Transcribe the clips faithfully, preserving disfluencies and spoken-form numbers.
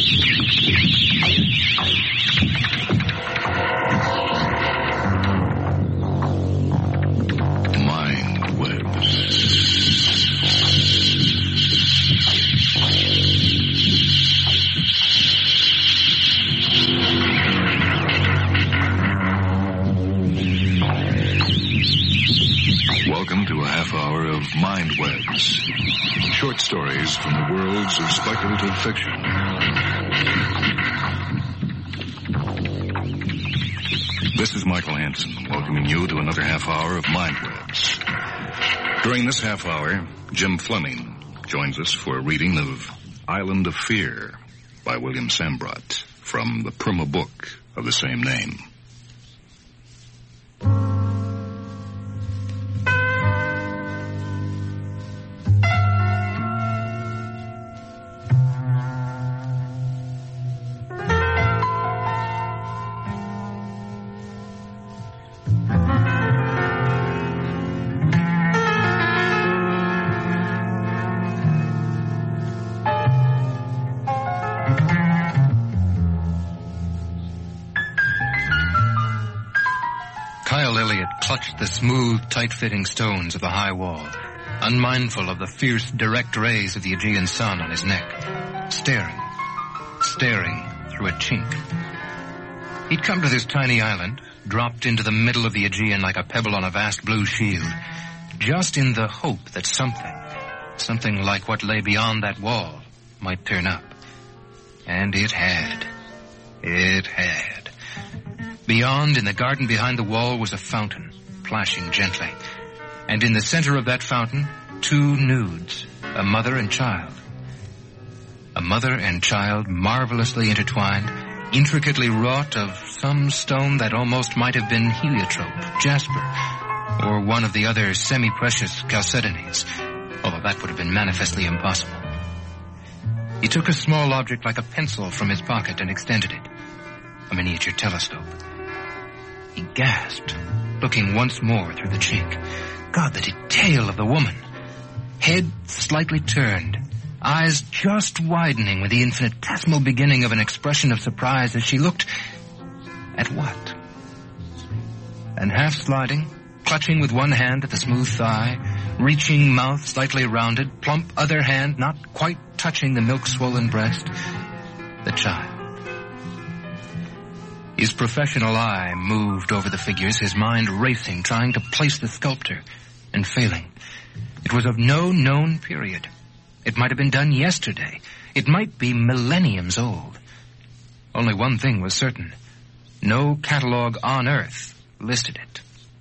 Welcome to a half hour of Mind Webs. Short stories from the worlds of speculative fiction. This is Michael Hansen, welcoming you to another half hour of Mind Webs. During this half hour, Jim Fleming joins us for a reading of Island of Fear by William Sambrot from the Perma book of the same name. Clutched the smooth, tight-fitting stones of the high wall, unmindful of the fierce, direct rays of the Aegean sun on his neck, staring, staring through a chink. He'd come to this tiny island, dropped into the middle of the Aegean like a pebble on a vast blue shield, just in the hope that something, something like what lay beyond that wall, might turn up. And it had. It had. Beyond, in the garden behind the wall, was a fountain, plashing gently. And in the center of that fountain, two nudes, a mother and child. A mother and child marvelously intertwined, intricately wrought of some stone that almost might have been heliotrope, jasper, or one of the other semi-precious chalcedonies, although that would have been manifestly impossible. He took a small object like a pencil from his pocket and extended it, a miniature telescope. He gasped, looking once more through the chink. God, the detail of the woman. Head slightly turned, eyes just widening with the infinitesimal beginning of an expression of surprise as she looked at what? And half sliding, clutching with one hand at the smooth thigh, reaching mouth slightly rounded, plump other hand not quite touching the milk-swollen breast, the child. His professional eye moved over the figures, his mind racing, trying to place the sculptor, and failing. It was of no known period. It might have been done yesterday. It might be millenniums old. Only one thing was certain. No catalog on Earth listed it.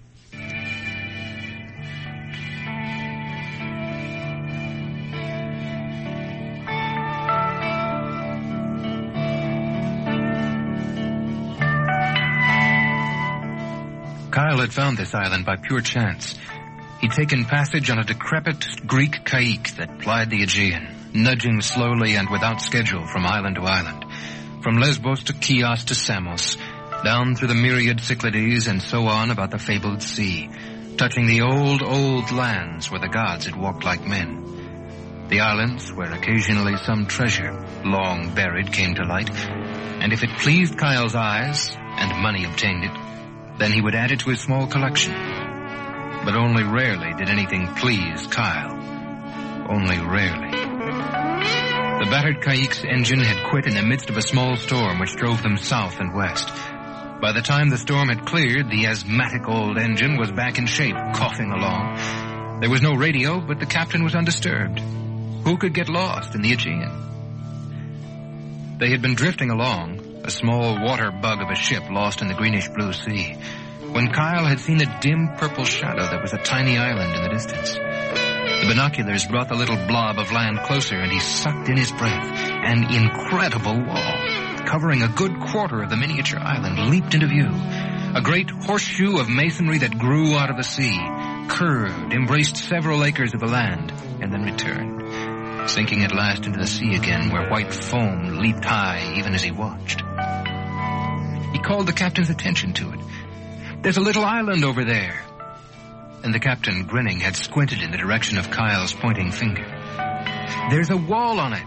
Kyle had found this island by pure chance. He'd taken passage on a decrepit Greek caique that plied the Aegean, nudging slowly and without schedule from island to island, from Lesbos to Chios to Samos, down through the myriad Cyclades and so on about the fabled sea, touching the old, old lands where the gods had walked like men. The islands where occasionally some treasure, long buried, came to light, and if it pleased Kyle's eyes, and money obtained it, then he would add it to his small collection. But only rarely did anything please Kyle. Only rarely. The battered caique's engine had quit in the midst of a small storm which drove them south and west. By the time the storm had cleared, the asthmatic old engine was back in shape, coughing along. There was no radio, but the captain was undisturbed. Who could get lost in the Aegean? They had been drifting along, a small water bug of a ship lost in the greenish-blue sea, when Kyle had seen a dim purple shadow that was a tiny island in the distance. The binoculars brought the little blob of land closer, and he sucked in his breath. An incredible wall, covering a good quarter of the miniature island, leaped into view. A great horseshoe of masonry that grew out of the sea, curved, embraced several acres of the land, and then returned, sinking at last into the sea again, where white foam leaped high even as he watched. He called the captain's attention to it. "There's a little island over there." And the captain, grinning, had squinted in the direction of Kyle's pointing finger. "There's a wall on it.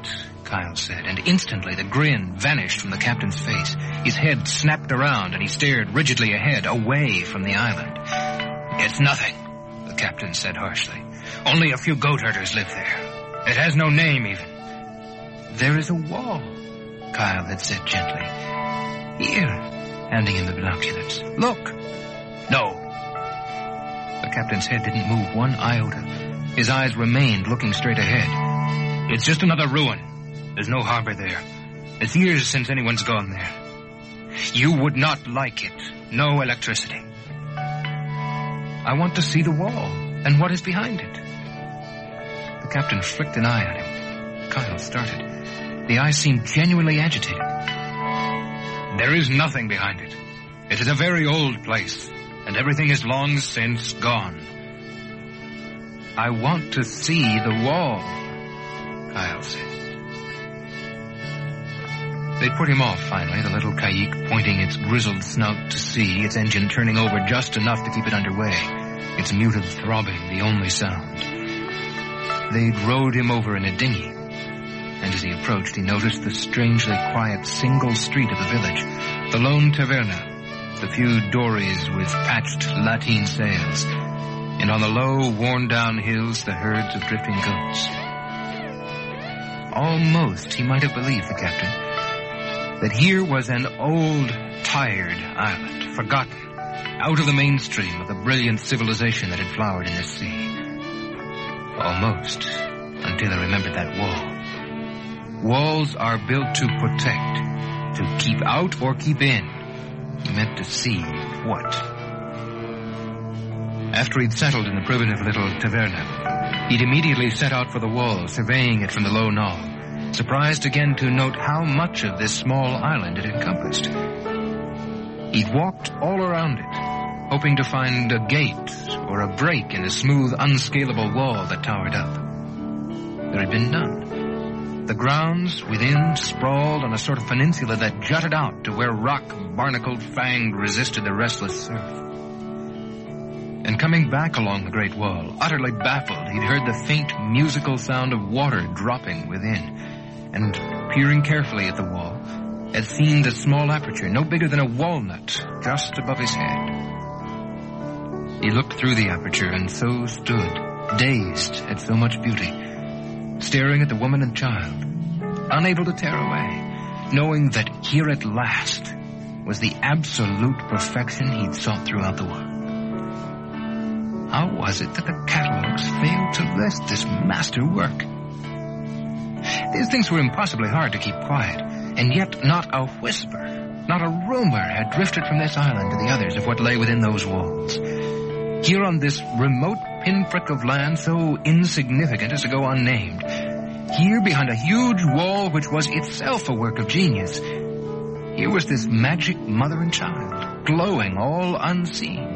Kyle said, and instantly the grin vanished from the captain's face. His head snapped around and he stared rigidly ahead, away from the island. It's nothing, the captain said harshly. Only a few goat herders live there. It has no name, even. There is a wall, Kyle had said gently. Here, handing him the binoculars. Look. No. The captain's head didn't move one iota. His eyes remained looking straight ahead. It's just another ruin. There's no harbor there. It's years since anyone's gone there. You would not like it. No electricity. I want to see the wall and what is behind it. The captain flicked an eye at him. Kyle started. The eye seemed genuinely agitated. There is nothing behind it. It is a very old place, and everything is long since gone. I want to see the wall, Kyle said. They put him off, finally, the little Kayik pointing its grizzled snout to sea, its engine turning over just enough to keep it underway, its muted throbbing the only sound. They'd rowed him over in a dinghy, and as he approached, he noticed the strangely quiet single street of the village, the lone taverna, the few dories with patched lateen sails, and on the low, worn-down hills, the herds of drifting goats. Almost, he might have believed, the captain, that here was an old, tired island, forgotten, out of the mainstream of the brilliant civilization that had flowered in this sea. Almost, until he remembered that wall. Walls are built to protect, to keep out or keep in. He meant to see what? After he'd settled in the primitive little taverna, he'd immediately set out for the wall, surveying it from the low knoll, surprised again to note how much of this small island it encompassed. He'd walked all around it, hoping to find a gate or a break in the smooth, unscalable wall that towered up. There had been none. The grounds within sprawled on a sort of peninsula that jutted out to where rock, barnacled, fanged, resisted the restless surf. And coming back along the great wall, utterly baffled, he'd heard the faint musical sound of water dropping within, and peering carefully at the wall, had seen the small aperture, no bigger than a walnut, just above his head. He looked through the aperture and so stood, dazed at so much beauty, staring at the woman and child, unable to tear away, knowing that here at last was the absolute perfection he'd sought throughout the world. How was it that the catalogs failed to list this masterwork? These things were impossibly hard to keep quiet, and yet not a whisper, not a rumor had drifted from this island to the others of what lay within those walls. Here on this remote pinprick of land so insignificant as to go unnamed, here behind a huge wall which was itself a work of genius, here was this magic mother and child, glowing all unseen.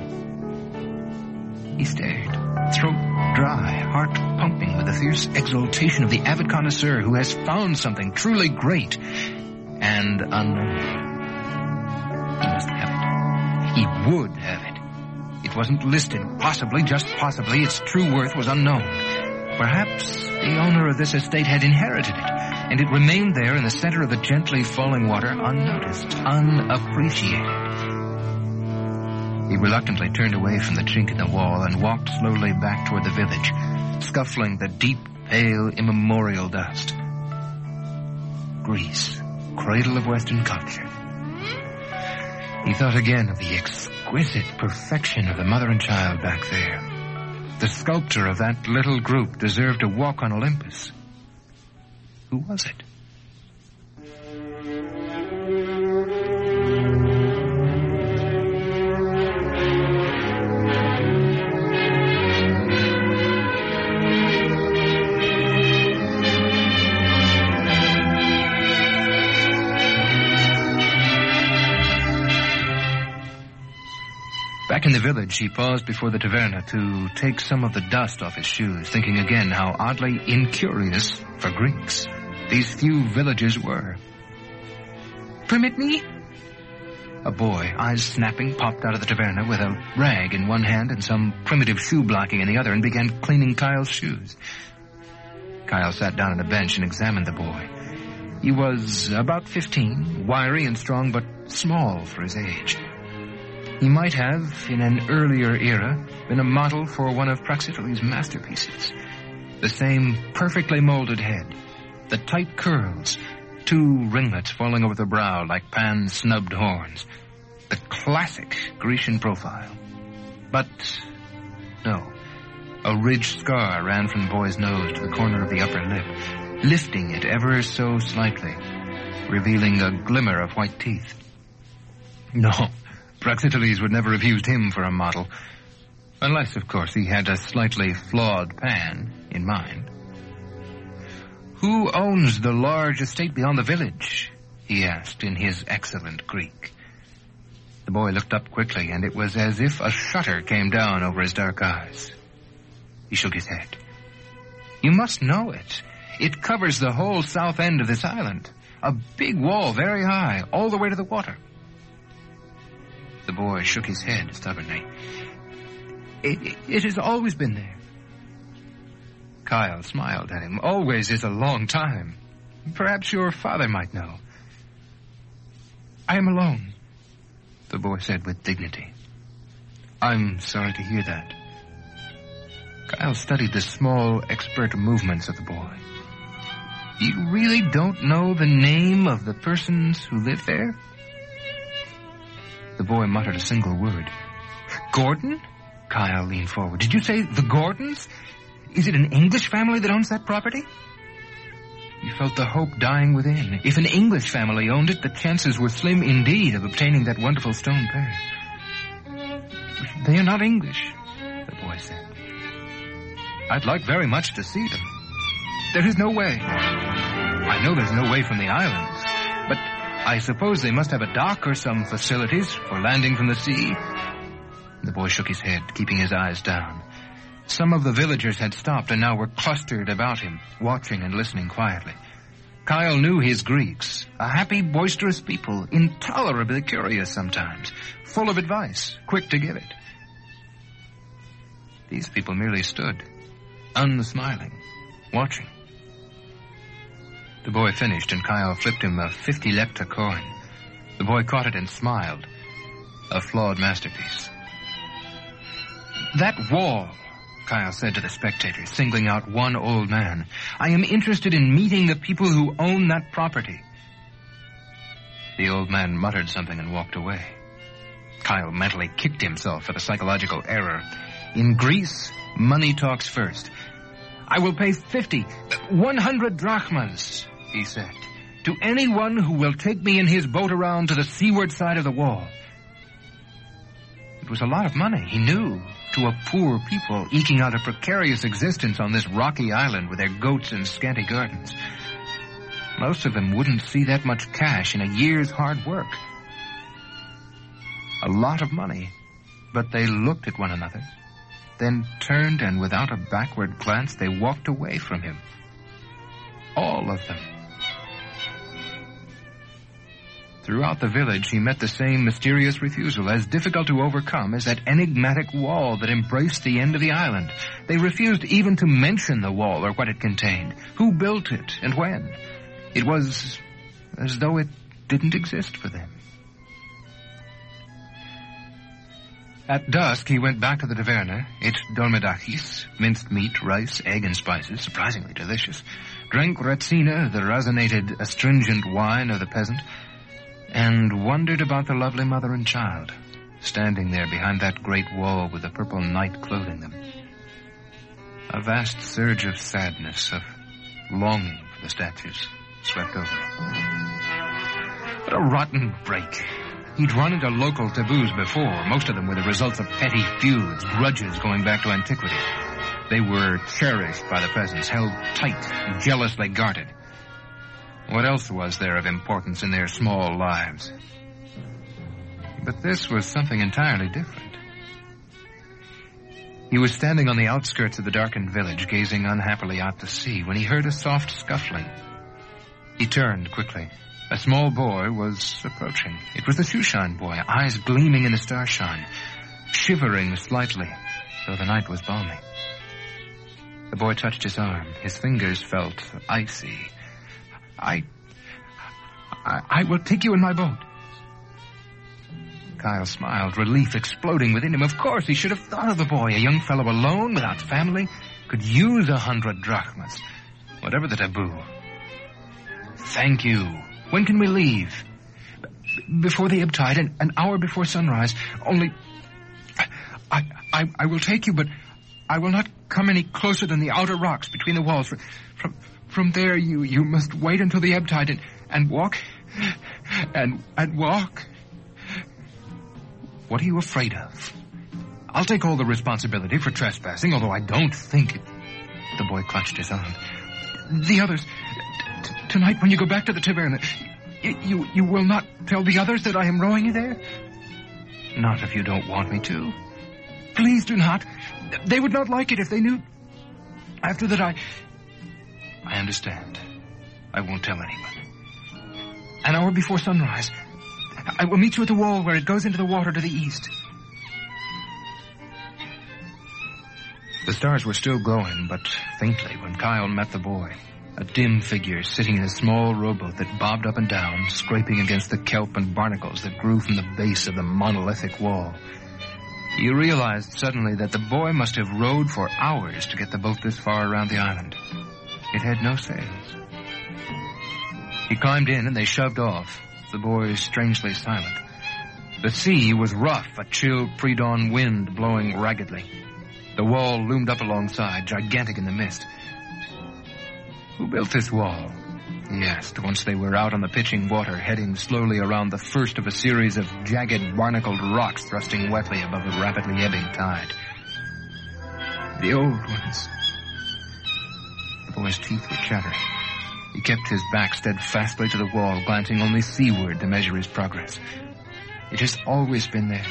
He stared, throat dry, heart pumping with the fierce exultation of the avid connoisseur who has found something truly great and unknown. He must have it. He would have it. It wasn't listed. Possibly, just possibly, its true worth was unknown. Perhaps the owner of this estate had inherited it, and it remained there in the center of the gently falling water, unnoticed, unappreciated. He reluctantly turned away from the chink in the wall and walked slowly back toward the village, scuffling the deep, pale, immemorial dust. Greece, cradle of Western culture. He thought again of the exquisite perfection of the mother and child back there. The sculptor of that little group deserved to walk on Olympus. Who was it? Back in the village, he paused before the taverna to take some of the dust off his shoes, thinking again how oddly incurious, for Greeks, these few villages were. "Permit me?" A boy, eyes snapping, popped out of the taverna with a rag in one hand and some primitive shoe blocking in the other and began cleaning Kyle's shoes. Kyle sat down on a bench and examined the boy. He was about fifteen, wiry and strong, but small for his age. He might have, in an earlier era, been a model for one of Praxiteles' masterpieces. The same perfectly molded head, the tight curls, two ringlets falling over the brow like Pan's snubbed horns, the classic Grecian profile. But no, a ridged scar ran from the boy's nose to the corner of the upper lip, lifting it ever so slightly, revealing a glimmer of white teeth. No, Praxiteles would never have used him for a model, unless, of course, he had a slightly flawed Pan in mind. "Who owns the large estate beyond the village?" he asked in his excellent Greek. The boy looked up quickly, and it was as if a shutter came down over his dark eyes. He shook his head. "You must know it. It covers the whole south end of this island. A big wall very high, all the way to the water." The boy shook his head stubbornly. It, it, it has always been there." Kyle smiled at him. "Always is a long time. Perhaps your father might know." "I am alone," the boy said with dignity. "I'm sorry to hear that." Kyle studied the small, expert movements of the boy. "You really don't know the name of the persons who live there?" The boy muttered a single word. "Gordon?" Kyle leaned forward. "Did you say the Gordons? Is it an English family that owns that property?" You felt the hope dying within. If an English family owned it, the chances were slim indeed of obtaining that wonderful stone pair. "They are not English," the boy said. "I'd like very much to see them. There is no way. I know there's no way from the islands, but I suppose they must have a dock or some facilities for landing from the sea." The boy shook his head, keeping his eyes down. Some of the villagers had stopped and now were clustered about him, watching and listening quietly. Kyle knew his Greeks, a happy, boisterous people, intolerably curious sometimes, full of advice, quick to give it. These people merely stood, unsmiling, watching. The boy finished, and Kyle flipped him a fifty lepta coin. The boy caught it and smiled. A flawed masterpiece. "That wall," Kyle said to the spectators, singling out one old man. "I am interested in meeting the people who own that property." The old man muttered something and walked away. Kyle mentally kicked himself for the psychological error. In Greece, money talks first. "I will pay fifty, one hundred drachmas," he said, "to anyone who will take me in his boat around to the seaward side of the wall." It was a lot of money, he knew, to a poor people eking out a precarious existence on this rocky island with their goats and scanty gardens. Most of them wouldn't see that much cash in a year's hard work. A lot of money, but they looked at one another, then turned, and without a backward glance, they walked away from him. All of them. Throughout the village, he met the same mysterious refusal, as difficult to overcome as that enigmatic wall that embraced the end of the island. They refused even to mention the wall or what it contained, who built it, and when. It was as though it didn't exist for them. At dusk, he went back to the taverna, ate dolmedakis, minced meat, rice, egg, and spices, surprisingly delicious, drank ratsina, the rosinated, astringent wine of the peasant, and wondered about the lovely mother and child, standing there behind that great wall with the purple night clothing them. A vast surge of sadness, of longing for the statues, swept over him. What a rotten break. He'd run into local taboos before. Most of them were the results of petty feuds, grudges going back to antiquity. They were cherished by the peasants, held tight, jealously guarded. What else was there of importance in their small lives? But this was something entirely different. He was standing on the outskirts of the darkened village, gazing unhappily out to sea, when he heard a soft scuffling. He turned quickly. A small boy was approaching. It was the shoeshine boy, eyes gleaming in the starshine, shivering slightly, though the night was balmy. The boy touched his arm. His fingers felt icy. I, I, I will take you in my boat. Kyle smiled, relief exploding within him. Of course, he should have thought of the boy, a young fellow alone, without family, could use a hundred drachmas, whatever the taboo. Thank you. When can we leave? B- before the ebb tide, an, an hour before sunrise. Only, I, I, I will take you, but I will not come any closer than the outer rocks between the walls. From, from, from there, you, you must wait until the ebb tide and, and walk, and, and walk. What are you afraid of? I'll take all the responsibility for trespassing, although I don't think it... The boy clutched his arm. The others... T- tonight when you go back to the tavern, you, you, you will not tell the others that I am rowing you there? Not if you don't want me to. Please do not. They would not like it if they knew... After that I... I understand. I won't tell anyone. An hour before sunrise... I will meet you at the wall where it goes into the water to the east. The stars were still glowing, but faintly, when Kyle met the boy. A dim figure sitting in a small rowboat that bobbed up and down, scraping against the kelp and barnacles that grew from the base of the monolithic wall. He realized suddenly that the boy must have rowed for hours to get the boat this far around the island. It had no sails. He climbed in and they shoved off. The boy strangely silent. The sea was rough, a chill pre-dawn wind blowing raggedly. The wall loomed up alongside, gigantic in the mist. Who built this wall? He asked, once they were out on the pitching water, heading slowly around the first of a series of jagged, barnacled rocks thrusting wetly above a rapidly ebbing tide. The old ones. The boy's teeth were chattering. He kept his back steadfastly to the wall, glancing only seaward to measure his progress. It has always been there.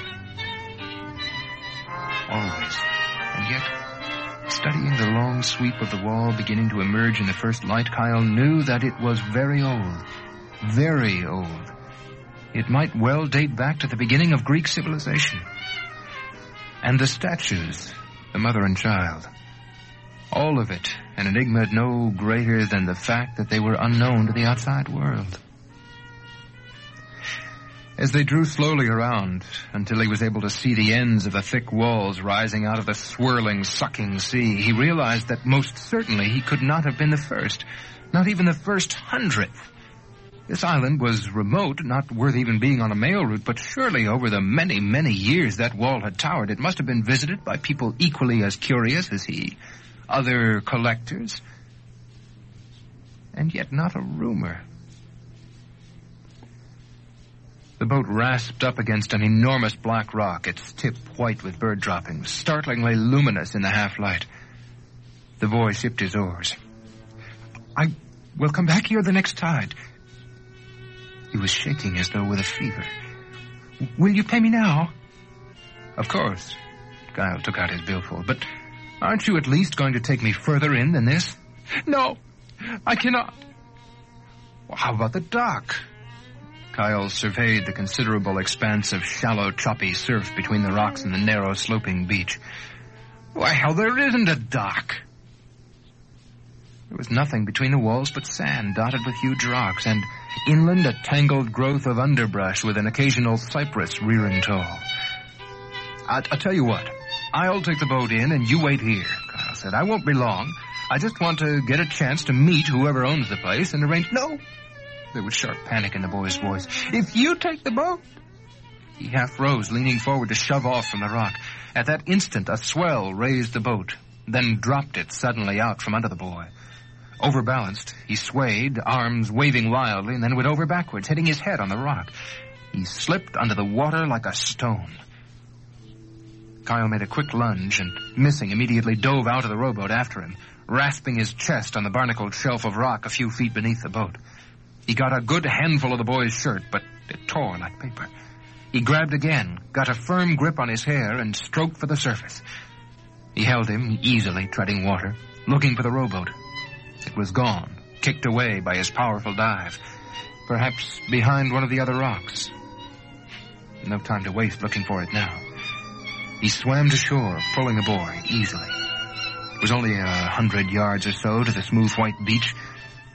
Always. And yet, studying the long sweep of the wall beginning to emerge in the first light, Kyle knew that it was very old. Very old. It might well date back to the beginning of Greek civilization. And the statues, the mother and child. All of it, an enigma no greater than the fact that they were unknown to the outside world. As they drew slowly around until he was able to see the ends of the thick walls rising out of the swirling, sucking sea, he realized that most certainly he could not have been the first, not even the first hundredth. This island was remote, not worth even being on a mail route, but surely over the many, many years that wall had towered, it must have been visited by people equally as curious as he. Other collectors, and yet not a rumor. The boat rasped up against an enormous black rock, its tip white with bird droppings, startlingly luminous in the half-light. The boy sipped his oars. I will come back here the next tide. He was shaking as though with a fever. Will you pay me now? Of course. Kyle took out his billfold, but... Aren't you at least going to take me further in than this? No, I cannot. Well, how about the dock? Kyle surveyed the considerable expanse of shallow, choppy surf between the rocks and the narrow, sloping beach. Why, hell, there isn't a dock. There was nothing between the walls but sand dotted with huge rocks, and inland a tangled growth of underbrush with an occasional cypress rearing tall. I- I'll tell you what. I'll take the boat in and you wait here, Kyle said. I won't be long. I just want to get a chance to meet whoever owns the place and arrange... No! There was sharp panic in the boy's voice. If you take the boat... He half rose, leaning forward to shove off from the rock. At that instant, a swell raised the boat, then dropped it suddenly out from under the boy. Overbalanced, he swayed, arms waving wildly, and then went over backwards, hitting his head on the rock. He slipped under the water like a stone. Kyle made a quick lunge and, missing, immediately dove out of the rowboat after him, rasping his chest on the barnacled shelf of rock a few feet beneath the boat. He got a good handful of the boy's shirt, but it tore like paper. He grabbed again, got a firm grip on his hair, and stroked for the surface. He held him, easily treading water, looking for the rowboat. It was gone, kicked away by his powerful dive, perhaps behind one of the other rocks. No time to waste looking for it now. He swam to shore, pulling the boy easily. It was only a hundred yards or so to the smooth white beach.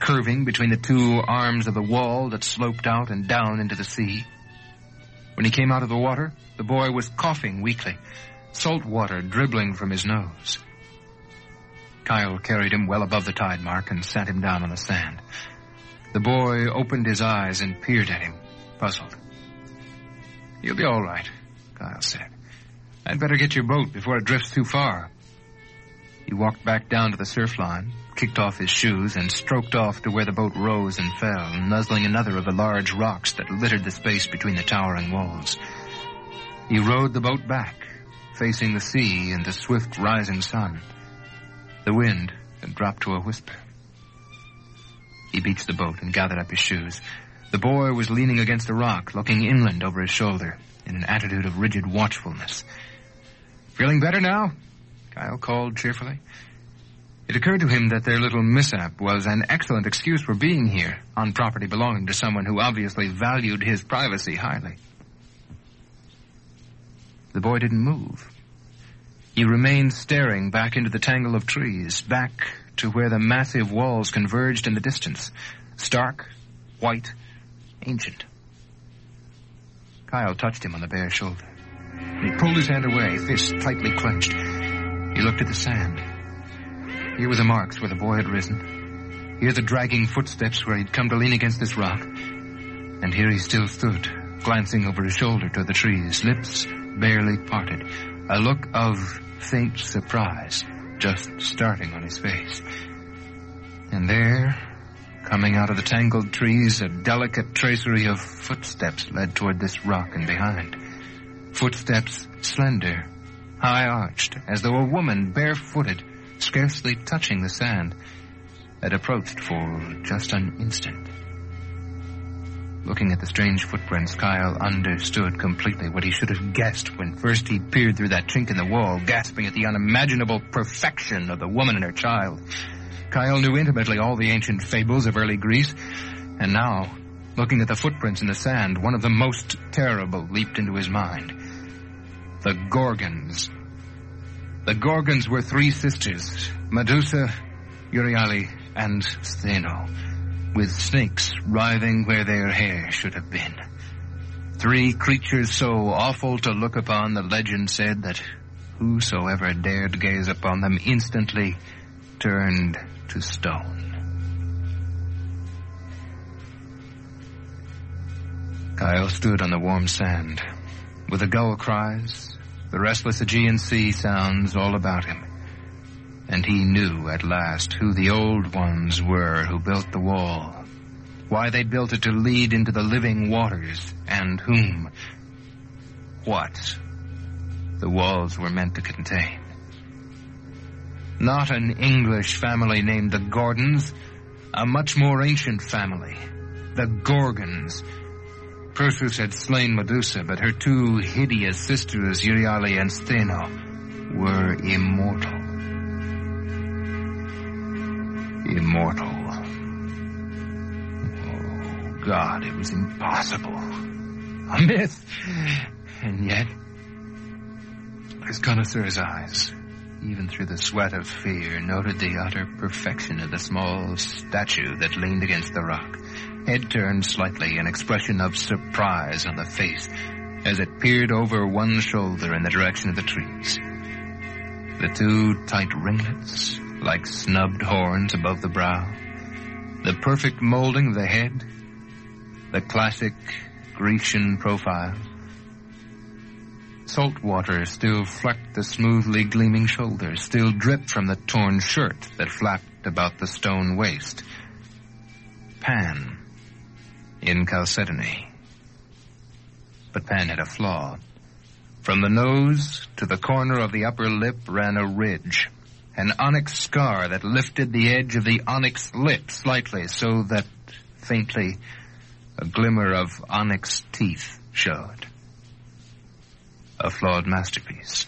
curving between the two arms of the wall that sloped out and down into the sea. When he came out of the water, the boy was coughing weakly, salt water dribbling from his nose. Kyle carried him well above the tide mark and sat him down on the sand. The boy opened his eyes and peered at him, puzzled. "You'll be all right," Kyle said. "I'd better get your boat before it drifts too far." He walked back down to the surf line, kicked off his shoes, and stroked off to where the boat rose and fell, nuzzling another of the large rocks that littered the space between the towering walls. He rowed the boat back, facing the sea and the swift rising sun. The wind had dropped to a whisper. He beached the boat and gathered up his shoes. The boy was leaning against a rock, looking inland over his shoulder, in an attitude of rigid watchfulness. "Feeling better now?" Kyle called cheerfully. It occurred to him that their little mishap was an excellent excuse for being here, on property belonging to someone who obviously valued his privacy highly. The boy didn't move. He remained staring back into the tangle of trees, back to where the massive walls converged in the distance, stark, white, ancient. Kyle touched him on the bare shoulder. He pulled his hand away, fists tightly clenched. He looked at the sand. Here were the marks where the boy had risen. Here the dragging footsteps where he'd come to lean against this rock. And here he still stood, glancing over his shoulder toward the trees, lips barely parted, a look of faint surprise just starting on his face. And there, coming out of the tangled trees, a delicate tracery of footsteps led toward this rock and behind. Footsteps slender, high-arched, as though a woman, barefooted, scarcely touching the sand, had approached for just an instant. Looking at the strange footprints, Kyle understood completely what he should have guessed when first he peered through that chink in the wall, gasping at the unimaginable perfection of the woman and her child. Kyle knew intimately all the ancient fables of early Greece, and now, looking at the footprints in the sand, one of the most terrible leaped into his mind. The Gorgons. The Gorgons were three sisters, Medusa, Euryale, and Stheno, with snakes writhing where their hair should have been. Three creatures so awful to look upon, the legend said that whosoever dared gaze upon them instantly turned to stone. Kyle stood on the warm sand, with the gull cries, the restless Aegean Sea sounds all about him. And he knew at last who the old ones were who built the wall, why they built it to lead into the living waters, and whom, what, the walls were meant to contain. Not an English family named the Gordons, a much more ancient family, the Gorgons. Perseus had slain Medusa, but her two hideous sisters, Euryale and Stheno, were immortal. Immortal. Oh, God, it was impossible. A myth. And yet, his connoisseur's eyes, even through the sweat of fear, noted the utter perfection of the small statue that leaned against the rock, head turned slightly, an expression of surprise on the face as it peered over one shoulder in the direction of the trees. The two tight ringlets, like snubbed horns above the brow, the perfect molding of the head, the classic Grecian profile. Salt water still flecked the smoothly gleaming shoulders, still dripped from the torn shirt that flapped about the stone waist. Pan in Chalcedony. But Pan had a flaw. From the nose to the corner of the upper lip ran a ridge, an onyx scar that lifted the edge of the onyx lip slightly so that, faintly, a glimmer of onyx teeth showed. A flawed masterpiece.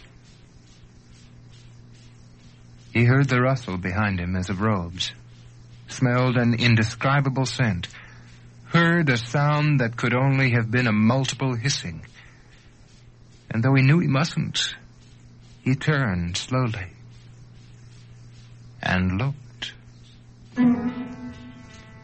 He heard the rustle behind him as of robes, smelled an indescribable scent, heard a sound that could only have been a multiple hissing. And though he knew he mustn't, he turned slowly and looked.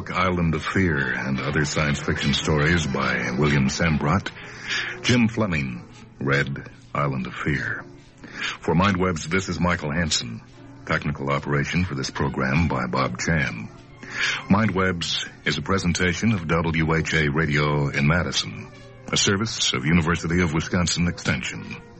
book Island of Fear and other science fiction stories by William Sambrot, Jim Fleming read Island of Fear. For MindWeb's, this is Michael Hansen. Technical operation for this program by Bob Chan. MindWeb's is a presentation of W H A Radio in Madison, a service of University of Wisconsin Extension.